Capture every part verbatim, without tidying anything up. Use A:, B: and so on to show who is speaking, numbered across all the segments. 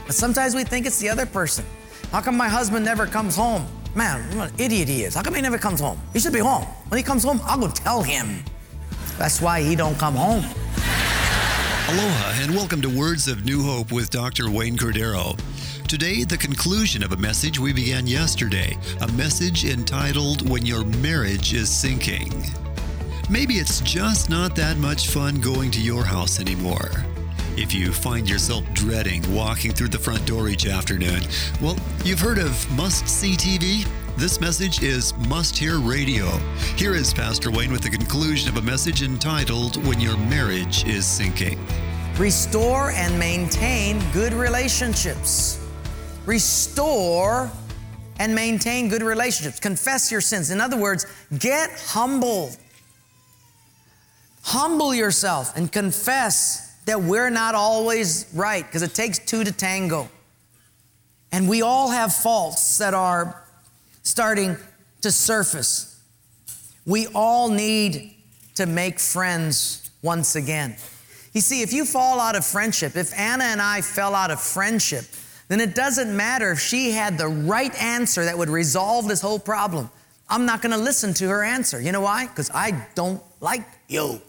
A: But sometimes we think it's the other person. How come my husband never comes home? Man, what an idiot he is. How come he never comes home? He should be home. When he comes home, I'll go tell him. That's why he don't come home.
B: Aloha and welcome to Words of New Hope with Doctor Wayne Cordero. Today, the conclusion of a message we began yesterday, a message entitled, When Your Marriage is Sinking. Maybe it's just not that much fun going to your house anymore. If you find yourself dreading walking through the front door each afternoon, well, you've heard of must-see T V? This message is must-hear radio. Here is Pastor Wayne with the conclusion of a message entitled, When Your Marriage is Sinking.
A: Restore and maintain good relationships. Restore and maintain good relationships. Confess your sins. In other words, get humbled. Humble yourself and confess that we're not always right, because it takes two to tango. And we all have faults that are starting to surface. We all need to make friends once again. You see, if you fall out of friendship, if Anna and I fell out of friendship, then it doesn't matter if she had the right answer that would resolve this whole problem. I'm not going to listen to her answer. You know why? Because I don't like you.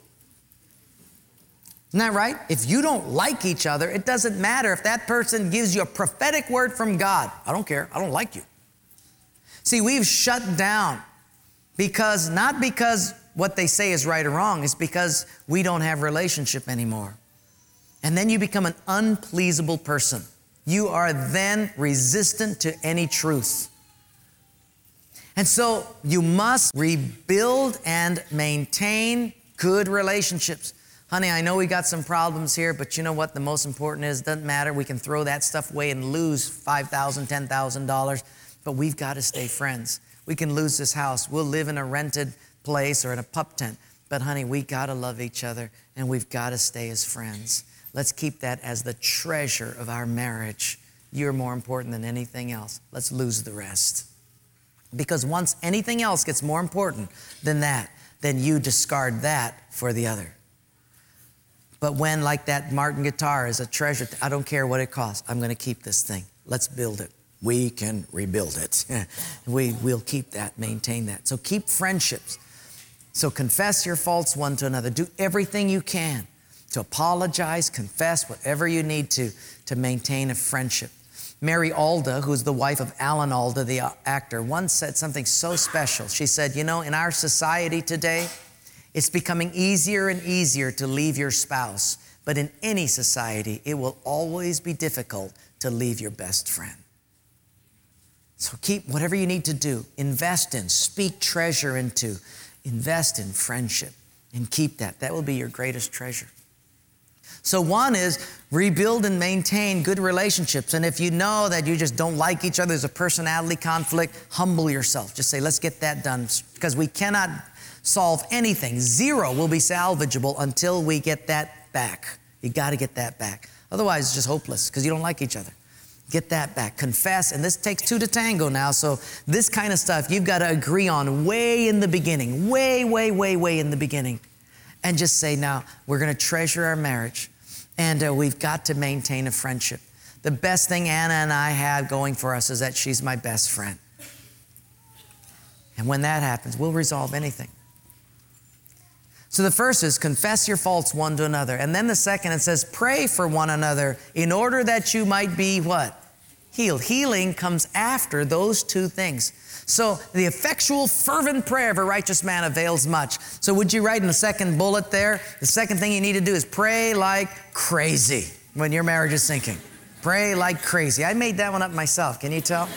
A: Isn't that right? If you don't like each other, it doesn't matter if that person gives you a prophetic word from God. I don't care. I don't like you. See, we've shut down because, not because what they say is right or wrong, it's because we don't have relationship anymore. And then you become an unpleasable person. You are then resistant to any truth. And so you must rebuild and maintain good relationships. Honey, I know we got some problems here, but you know what? The most important is, it doesn't matter. We can throw that stuff away and lose five thousand dollars, ten thousand dollars, but we've got to stay friends. We can lose this house. We'll live in a rented place or in a pup tent. But honey, we got to love each other and we've got to stay as friends. Let's keep that as the treasure of our marriage. You're more important than anything else. Let's lose the rest. Because once anything else gets more important than that, then you discard that for the other. But when, like that Martin guitar is a treasure, I don't care what it costs. I'm going to keep this thing. Let's build it. We can rebuild it. we, we'll keep that, maintain that. So keep friendships. So confess your faults one to another. Do everything you can to apologize, confess, whatever you need to, to maintain a friendship. Mary Alda, who's the wife of Alan Alda, the actor, once said something so special. She said, you know, in our society today, it's becoming easier and easier to leave your spouse. But in any society, it will always be difficult to leave your best friend. So keep whatever you need to do. Invest in, speak treasure into, invest in friendship and keep that. That will be your greatest treasure. So one is rebuild and maintain good relationships. And if you know that you just don't like each other, there's a personality conflict, humble yourself. Just say, let's get that done, because we cannot solve anything. Zero will be salvageable until we get that back. You got to get that back. Otherwise, it's just hopeless because you don't like each other. Get that back. Confess. And this takes two to tango now. So this kind of stuff you've got to agree on way in the beginning, way, way, way, way in the beginning. And just say, now, we're going to treasure our marriage. And uh, we've got to maintain a friendship. The best thing Anna and I have going for us is that she's my best friend. And when that happens, we'll resolve anything. So the first is confess your faults one to another. And then the second, it says pray for one another in order that you might be what? Healed. Healing comes after those two things. So the effectual, fervent prayer of a righteous man avails much. So would you write in the second bullet there? The second thing you need to do is pray like crazy when your marriage is sinking. Pray like crazy. I made that one up myself. Can you tell?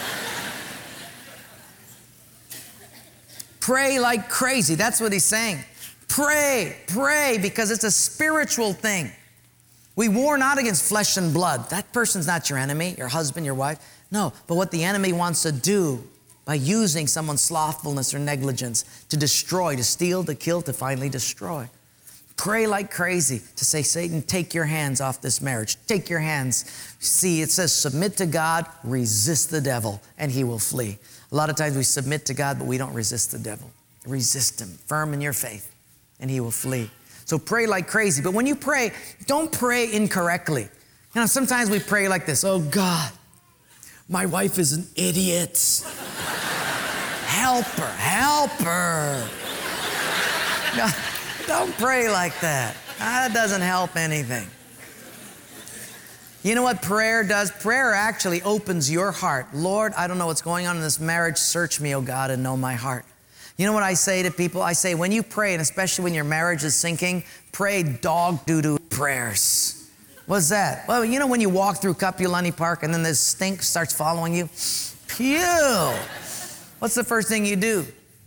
A: Pray like crazy. That's what he's saying. Pray, pray, because it's a spiritual thing. We war not against flesh and blood. That person's not your enemy, your husband, your wife. No, but what the enemy wants to do by using someone's slothfulness or negligence to destroy, to steal, to kill, to finally destroy. Pray like crazy to say, Satan, take your hands off this marriage. Take your hands. See, it says submit to God, resist the devil, and he will flee. A lot of times we submit to God, but we don't resist the devil. Resist him, firm in your faith, and he will flee. So pray like crazy. But when you pray, don't pray incorrectly. You know, sometimes we pray like this, oh God, my wife is an idiot. Help her, help her. No, don't pray like that. That doesn't help anything. You know what prayer does? Prayer actually opens your heart. Lord, I don't know what's going on in this marriage. Search me, oh God, and know my heart. You know what I say to people? I say, when you pray, and especially when your marriage is sinking, pray dog doo-doo prayers. What's that? Well, you know when you walk through Kapulani Park and then this stink starts following you? Pew! What's the first thing you do?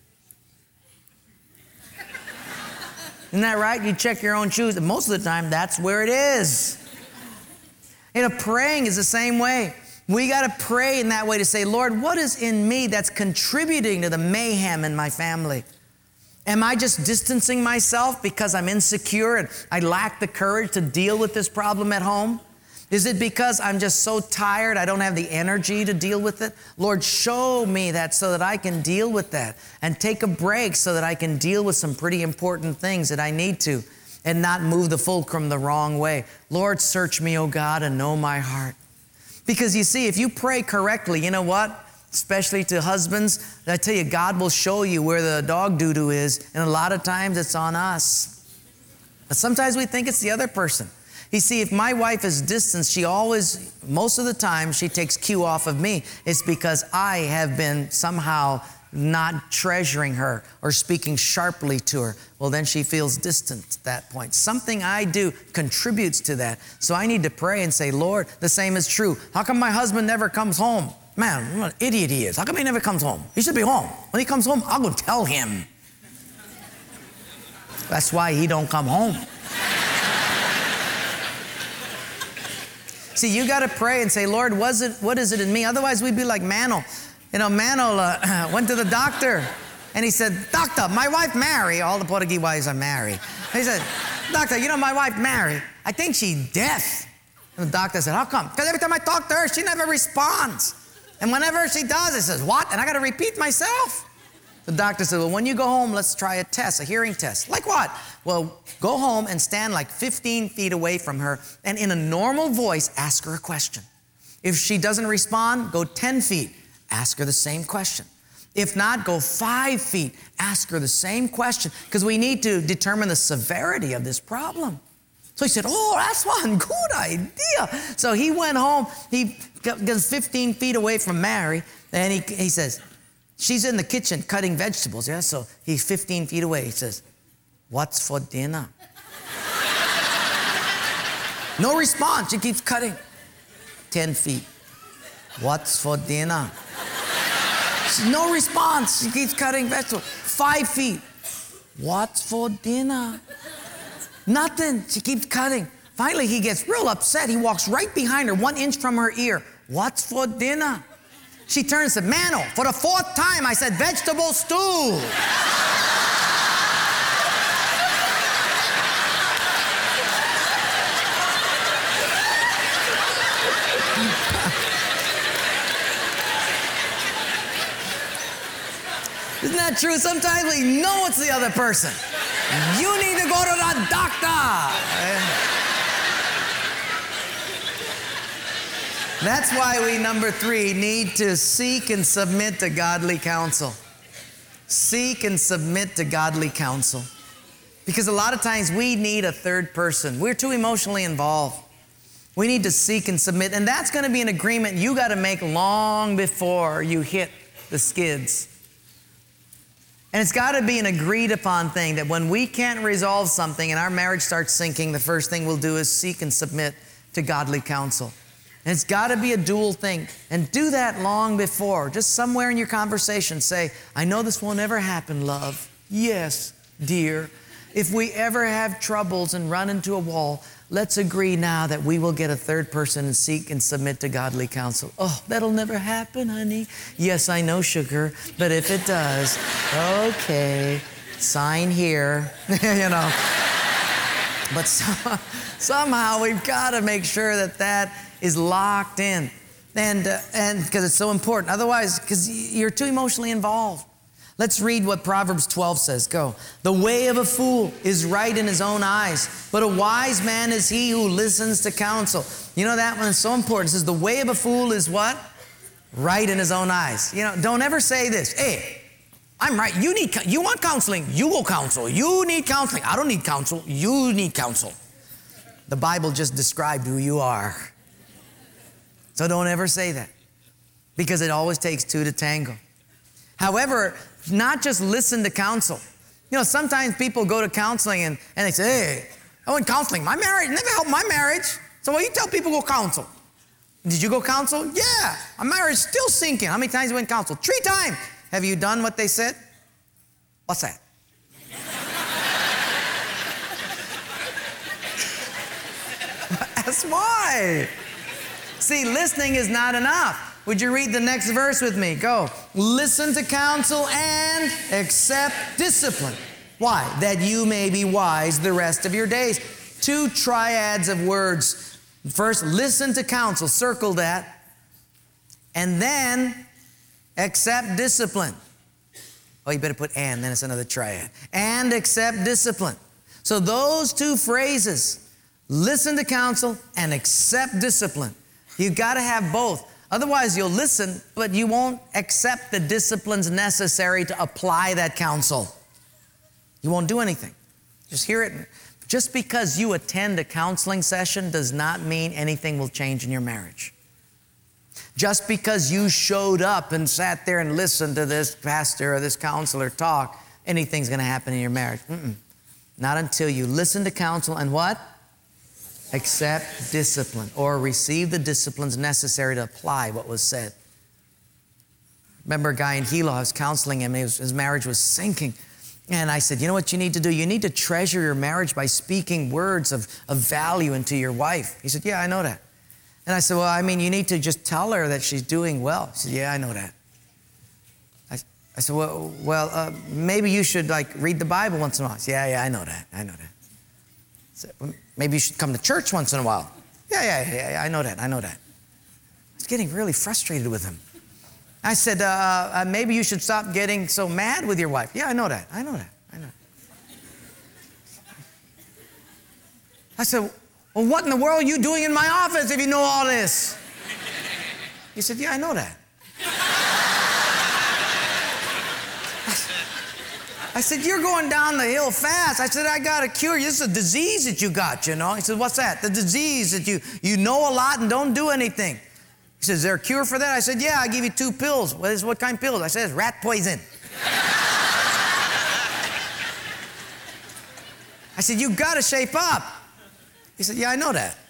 A: Isn't that right? You check your own shoes, and most of the time, that's where it is. You know, praying is the same way. We got to pray in that way to say, Lord, what is in me that's contributing to the mayhem in my family? Am I just distancing myself because I'm insecure and I lack the courage to deal with this problem at home? Is it because I'm just so tired I don't have the energy to deal with it? Lord, show me that so that I can deal with that and take a break so that I can deal with some pretty important things that I need to and not move the fulcrum the wrong way. Lord, search me, oh God, and know my heart. Because you see, if you pray correctly, you know what? Especially to husbands, I tell you, God will show you where the dog doo-doo is, and a lot of times it's on us. But sometimes we think it's the other person. You see, if my wife is distant, she always, most of the time, she takes cue off of me. It's because I have been somehow not treasuring her or speaking sharply to her. Well, then she feels distant at that point. Something I do contributes to that. So I need to pray and say, Lord, the same is true. How come my husband never comes home? Man, what an idiot he is. How come he never comes home? He should be home. When he comes home, I'll go tell him. That's why he don't come home. See, you got to pray and say, Lord, was it, what is it in me? Otherwise, we'd be like Mantle. You know, Mantle uh, went to the doctor, and he said, Doctor, my wife Mary, all the Portuguese wives are Mary. He said, Doctor, you know my wife Mary, I think she's deaf. And the doctor said, how come? Because every time I talk to her, she never responds. And whenever she does, it says, what? And I got to repeat myself. The doctor said, well, when you go home, let's try a test, a hearing test. Like what? Well, go home and stand like fifteen feet away from her, and in a normal voice, ask her a question. If she doesn't respond, go ten feet. Ask her the same question. If not, go five feet. Ask her the same question, because we need to determine the severity of this problem. So he said, oh, that's one good idea. So he went home. He gets fifteen feet away from Mary, and he, he says, she's in the kitchen cutting vegetables. Yeah, so he's fifteen feet away. He says, what's for dinner? No response. She keeps cutting. ten feet. What's for dinner? No response. She keeps cutting vegetables. Five feet. What's for dinner? Nothing. She keeps cutting. Finally, he gets real upset. He walks right behind her, one inch from her ear. What's for dinner? She turns and said, Mano, for the fourth time, I said vegetable stew. Isn't that true? Sometimes we know it's the other person. You need to go to the doctor. That's why we, number three, need to seek and submit to godly counsel. Seek and submit to godly counsel. Because a lot of times we need a third person. We're too emotionally involved. We need to seek and submit. And that's going to be an agreement you got to make long before you hit the skids. And it's got to be an agreed upon thing that when we can't resolve something and our marriage starts sinking, the first thing we'll do is seek and submit to godly counsel. And it's got to be a dual thing. And do that long before. Just somewhere in your conversation say, I know this won't ever happen, love. Yes, dear. If we ever have troubles and run into a wall, let's agree now that we will get a third person and seek and submit to godly counsel. Oh, that'll never happen, honey. Yes, I know, sugar. But if it does, okay, sign here, you know. But so, somehow we've got to make sure that that is locked in. And uh, and because it's so important. Otherwise, because you're too emotionally involved. Let's read what Proverbs twelve says. Go. The way of a fool is right in his own eyes, but a wise man is he who listens to counsel. You know, that one is so important. It says the way of a fool is what? Right in his own eyes. You know, don't ever say this. Hey, I'm right. You need, you want counseling. You will counsel. You need counseling. I don't need counsel. You need counsel. The Bible just described who you are. So don't ever say that, because it always takes two to tango. However, not just listen to counsel. You know, sometimes people go to counseling and, and they say, hey, I went counseling. My marriage never helped my marriage. So what you tell people go counsel? Did you go counsel? Yeah. My marriage is still sinking. How many times you went counsel? Three times. Have you done what they said? What's that? That's why. See, listening is not enough. Would you read the next verse with me? Go. Listen to counsel and accept discipline. Why? That you may be wise the rest of your days. Two triads of words. First, listen to counsel. Circle that. And then accept discipline. Oh, you better put and, then it's another triad. And accept discipline. So those two phrases, listen to counsel and accept discipline. You've got to have both. Otherwise, you'll listen, but you won't accept the disciplines necessary to apply that counsel. You won't do anything. Just hear it. Just because you attend a counseling session does not mean anything will change in your marriage. Just because you showed up and sat there and listened to this pastor or this counselor talk, anything's going to happen in your marriage. Mm-mm. Not until you listen to counsel and what? Accept discipline, or receive the disciplines necessary to apply what was said. Remember a guy in Hilo, I was counseling him, his, his marriage was sinking. And I said, you know what you need to do? You need to treasure your marriage by speaking words of, of value into your wife. He said, yeah, I know that. And I said, well, I mean, you need to just tell her that she's doing well. He said, yeah, I know that. I, I said, well, well uh, maybe you should like read the Bible once in a while. Said, yeah, yeah, I know that. I know that. I said, well, maybe you should come to church once in a while. Yeah, yeah, yeah, yeah, I know that. I know that. I was getting really frustrated with him. I said, uh, uh, maybe you should stop getting so mad with your wife. Yeah, I know that. I know that. I know. I said, well, what in the world are you doing in my office if you know all this? He said, yeah, I know that. I said, you're going down the hill fast. I said, I got a cure. This is a disease that you got, you know. He said, what's that? The disease that you, you know a lot and don't do anything. He says, is there a cure for that? I said, yeah, I give you two pills. What, is, what kind of pills? I said, it's rat poison. I said, you got to shape up. He said, yeah, I know that.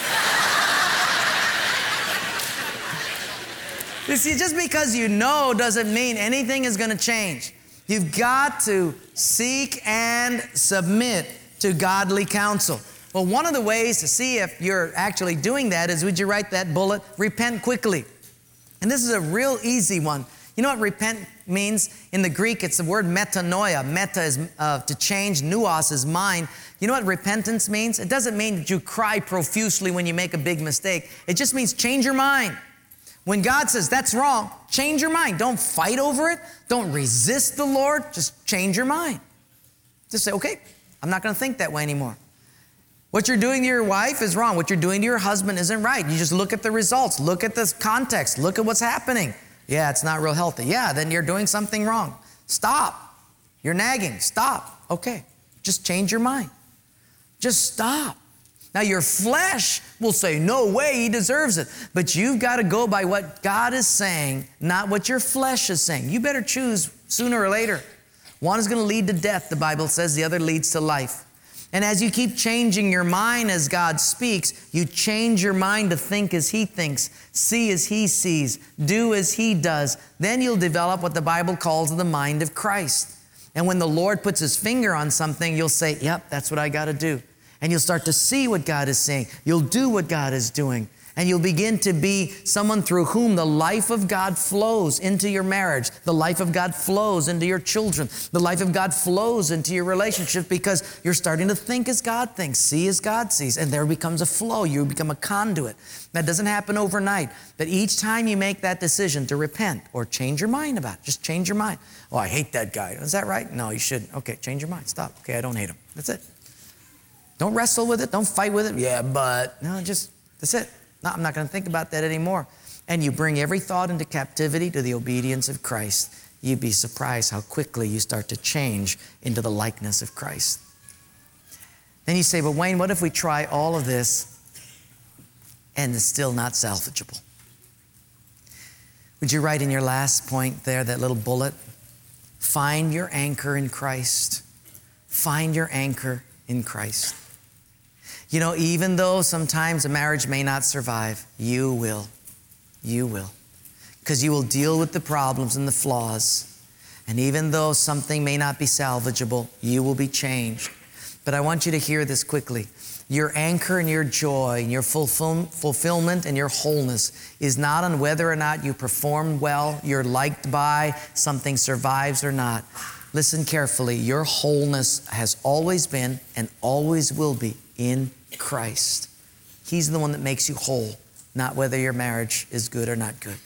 A: You see, just because you know doesn't mean anything is going to change. You've got to seek and submit to godly counsel. Well, one of the ways to see if you're actually doing that is, would you write that bullet? Repent quickly. And this is a real easy one. You know what repent means? In the Greek, it's the word metanoia. Meta is uh, to change. Nuos is mind. You know what repentance means? It doesn't mean that you cry profusely when you make a big mistake. It just means change your mind. When God says that's wrong, change your mind. Don't fight over it. Don't resist the Lord. Just change your mind. Just say, okay, I'm not going to think that way anymore. What you're doing to your wife is wrong. What you're doing to your husband isn't right. You just look at the results. Look at the context. Look at what's happening. Yeah, it's not real healthy. Yeah, then you're doing something wrong. Stop. You're nagging. Stop. Okay. Just change your mind. Just stop. Now, your flesh will say, no way, he deserves it. But you've got to go by what God is saying, not what your flesh is saying. You better choose sooner or later. One is going to lead to death, the Bible says. The other leads to life. And as you keep changing your mind as God speaks, you change your mind to think as he thinks, see as he sees, do as he does. Then you'll develop what the Bible calls the mind of Christ. And when the Lord puts his finger on something, you'll say, yep, that's what I got to do. And you'll start to see what God is saying. You'll do what God is doing. And you'll begin to be someone through whom the life of God flows into your marriage. The life of God flows into your children. The life of God flows into your relationship because you're starting to think as God thinks, see as God sees. And there becomes a flow. You become a conduit. That doesn't happen overnight. But each time you make that decision to repent or change your mind about it, just change your mind. Oh, I hate that guy. Is that right? No, you shouldn't. Okay, change your mind. Stop. Okay, I don't hate him. That's it. Don't wrestle with it. Don't fight with it. Yeah, but no, just, that's it. No, I'm not going to think about that anymore. And you bring every thought into captivity to the obedience of Christ. You'd be surprised how quickly you start to change into the likeness of Christ. Then you say, but Wayne, what if we try all of this and it's still not salvageable? Would you write in your last point there, that little bullet? Find your anchor in Christ. Find your anchor in Christ. You know, even though sometimes a marriage may not survive, you will. You will. Because you will deal with the problems and the flaws. And even though something may not be salvageable, you will be changed. But I want you to hear this quickly. Your anchor and your joy and your fulfill- fulfillment and your wholeness is not on whether or not you perform well, you're liked by, something survives or not. Listen carefully. Your wholeness has always been and always will be in Christ. He's the one that makes you whole, not whether your marriage is good or not good.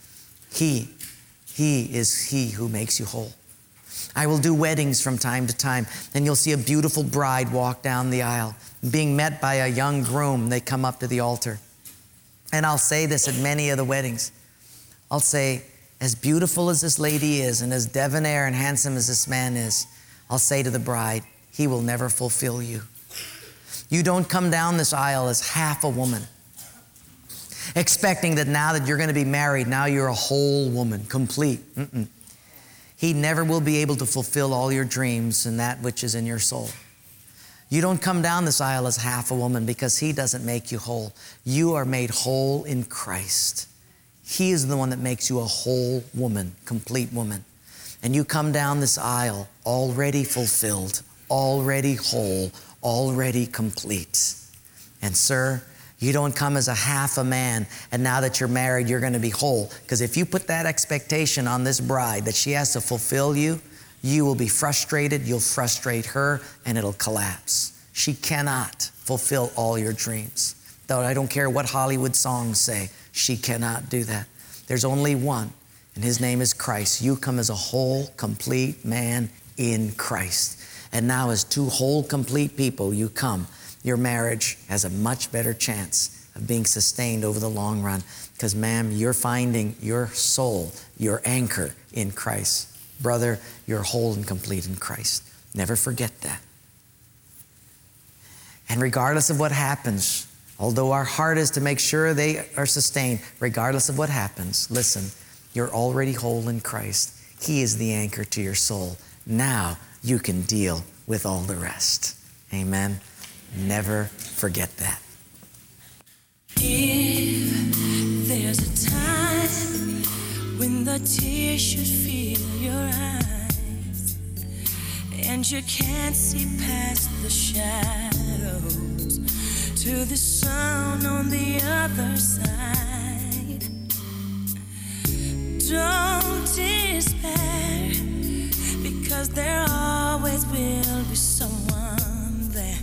A: He, He is He who makes you whole. I will do weddings from time to time, and you'll see a beautiful bride walk down the aisle, being met by a young groom. They come up to the altar. And I'll say this at many of the weddings. I'll say, as beautiful as this lady is, and as debonair and handsome as this man is, I'll say to the bride, he will never fulfill you. You don't come down this aisle as half a woman, expecting that now that you're going to be married, now you're a whole woman, complete. Mm-mm. He never will be able to fulfill all your dreams and that which is in your soul. You don't come down this aisle as half a woman because He doesn't make you whole. You are made whole in Christ. He is the one that makes you a whole woman, complete woman. And you come down this aisle already fulfilled, already whole, already complete. And sir, you don't come as a half a man, and now that you're married, you're going to be whole. Because if you put that expectation on this bride that she has to fulfill you, you will be frustrated, you'll frustrate her, and it'll collapse. She cannot fulfill all your dreams. Though I don't care what Hollywood songs say, she cannot do that. There's only one, and His name is Christ. You come as a whole, complete man in Christ. And now as two whole, complete people, you come. Your marriage has a much better chance of being sustained over the long run because, ma'am, you're finding your soul, your anchor in Christ. Brother, you're whole and complete in Christ. Never forget that. And regardless of what happens, although our heart is to make sure they are sustained, regardless of what happens, listen, you're already whole in Christ. He is the anchor to your soul. Now you can deal with all the rest. Amen. Never forget that.
C: If there's a time when the tears should fill your eyes and you can't see past the shadows to the sun on the other side, don't despair, because there always will be someone there.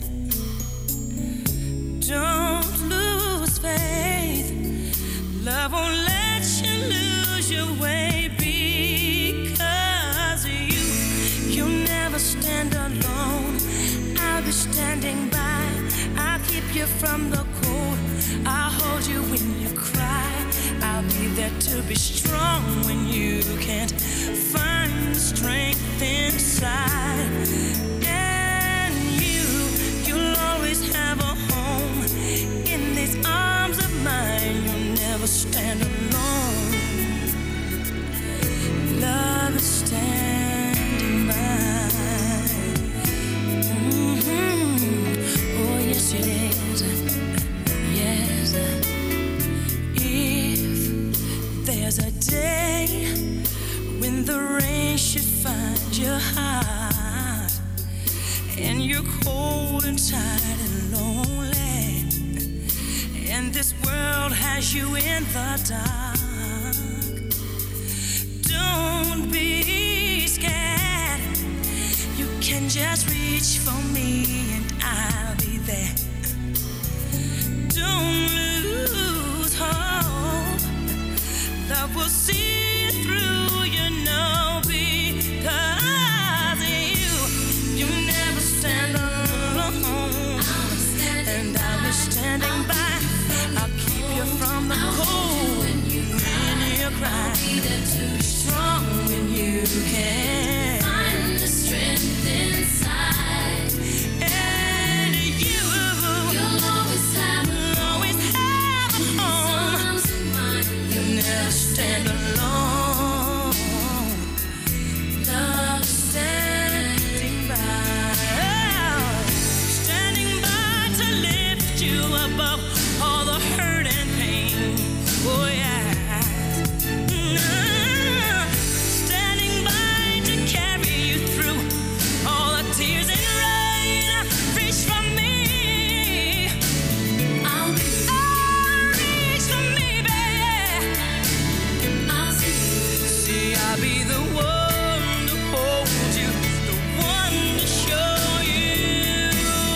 C: Don't lose faith. Love won't let you lose your way, because you, you'll never stand alone. I'll be standing by. I'll keep you from the cold. I'll hold you when you cry. I'll be there to be strong when you can't find strength inside. And you, you'll always have a home in these arms of mine. You'll never stand alone. Love is standing by. Mm-hmm. Oh, yes it is. Yes. If there's a day when the rain should find your heart and you're cold and tired and alone, eyes you in the dark. Don't be scared. You can just reach for me and I'll be there. Don't lose hope. Love will see you through, you know, because you, you never stand alone. And I'll be standing by. I'll keep you from the cold when you cry. Be strong when you can. Find the strength inside. And you, you'll always have, always have a home. You'll never stand alone. Love standing by, standing by to lift you above all the hurt and pain. Oh yeah. Standing by to carry you through all the tears and rain. Reach for me. I'll be oh, reach for me, baby. I'll see. See, I'll be the one to hold you, the one to show you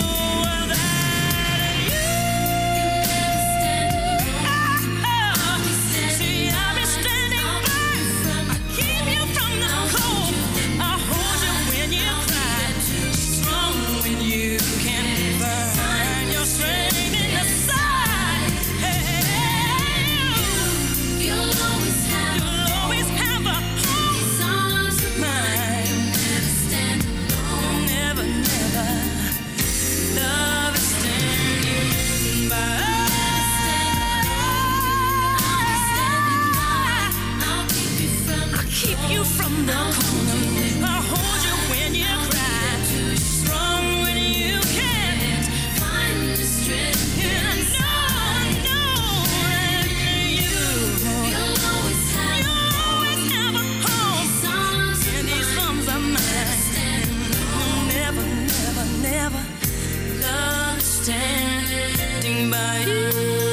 C: that you never stand alone. See, I'll be standing by. I keep you from the cold. I hold you when you cry. Strong when you can find your strength in the side. Hey, you'll always have, you'll always have a home. These arms of mine never stand alone. Never, never. Love is standing by. I'll keep you from the cold. I'll hold you when you cry. Strong when you can't find the strength. And I know, I know that you, you'll always have, you'll always have a home. In these arms of mine, never, never, never. Love standing by you.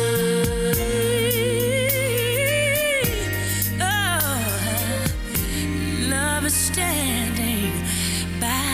C: Oh, love is standing by.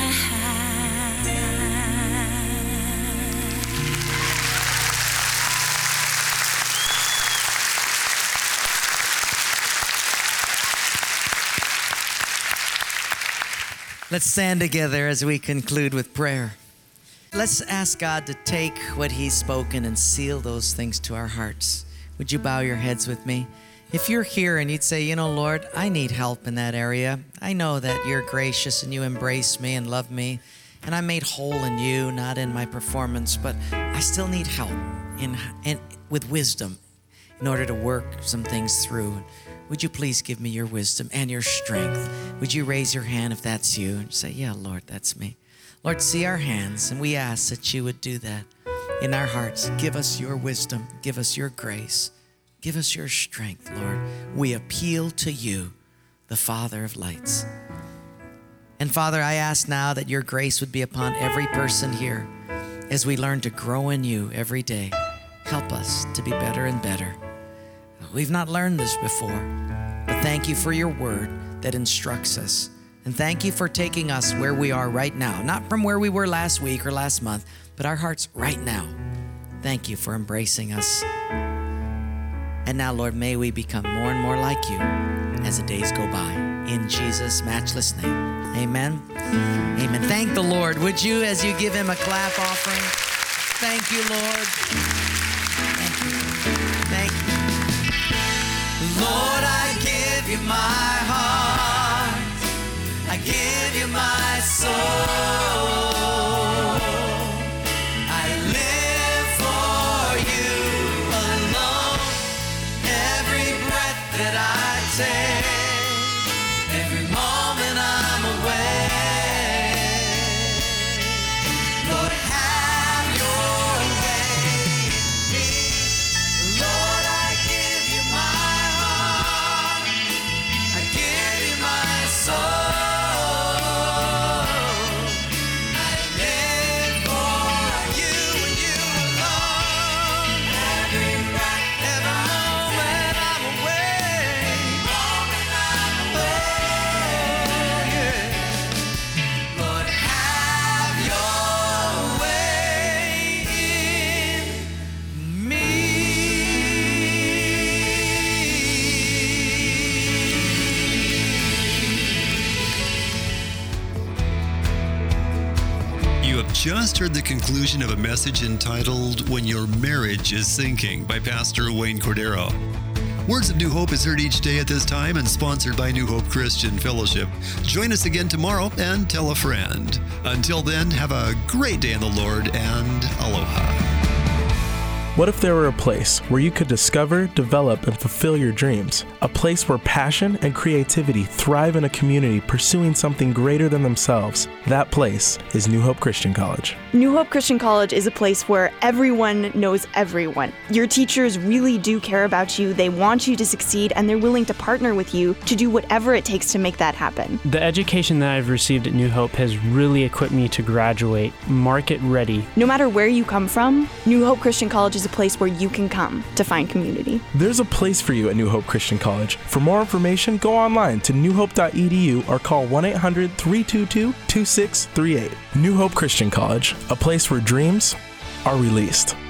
A: Let's stand together as we conclude with prayer. Let's ask God to take what He's spoken and seal those things to our hearts. Would you bow your heads with me? If you're here and you'd say, you know, Lord, I need help in that area. I know that you're gracious and you embrace me and love me, and I'm made whole in you, not in my performance, but I still need help in, in with wisdom in order to work some things through. Would you please give me your wisdom and your strength? Would you raise your hand if that's you and say, yeah, Lord, that's me. Lord, see our hands, and we ask that you would do that in our hearts. Give us your wisdom. Give us your grace. Give us your strength, Lord. We appeal to you, the Father of lights. And Father, I ask now that your grace would be upon every person here as we learn to grow in you every day. Help us to be better and better. We've not learned this before, but thank you for your word that instructs us. And thank you for taking us where we are right now, not from where we were last week or last month, but our hearts right now. Thank you for embracing us. And now, Lord, may we become more and more like you as the days go by. In Jesus' matchless name, amen. Amen. Thank the Lord. Would you, as you give him a clap offering? Thank you, Lord. Thank you. Thank you. Lord, I give you my heart. I give you my soul. I live for you alone. Every breath that I take, every moment I'm away. Lord, have your way in me. Lord, I give you my heart. I give you my soul.
B: just heard the conclusion of a message entitled When Your Marriage is Sinking by Pastor Wayne Cordero. Words of New Hope is heard each day at this time and sponsored by New Hope Christian Fellowship. Join us again tomorrow and tell a friend. Until then, have a great day in the Lord and aloha.
D: What if there were a place where you could discover, develop, and fulfill your dreams? A place where passion and creativity thrive in a community pursuing something greater than themselves. That place is New Hope Christian College.
E: New Hope Christian College is a place where everyone knows everyone. Your teachers really do care about you, they want you to succeed, and they're willing to partner with you to do whatever it takes to make that happen.
F: The education that I've received at New Hope has really equipped me to graduate market ready.
E: No matter where you come from, New Hope Christian College is a place where you can come to find community.
D: There's a place for you at New Hope Christian College. For more information, go online to new hope dot e d u or call one eight hundred, three two two, two six three eight. New Hope Christian College, a place where dreams are released.